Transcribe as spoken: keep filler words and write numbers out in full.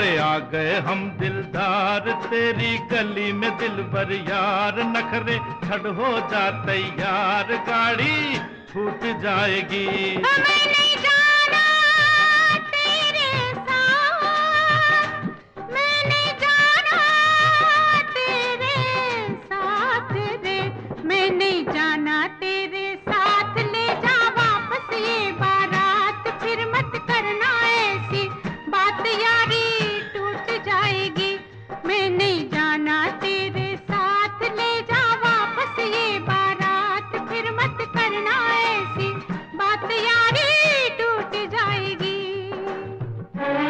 अरे आ गए हम दिलदार तेरी गली में दिलबर यार, नखरे छड़ हो जा तैयार, गाड़ी छूट जाएगी। मैं नहीं जाना तेरे साथ, मैं नहीं जाना तेरे साथ रे, मैं नहीं जाना तेरे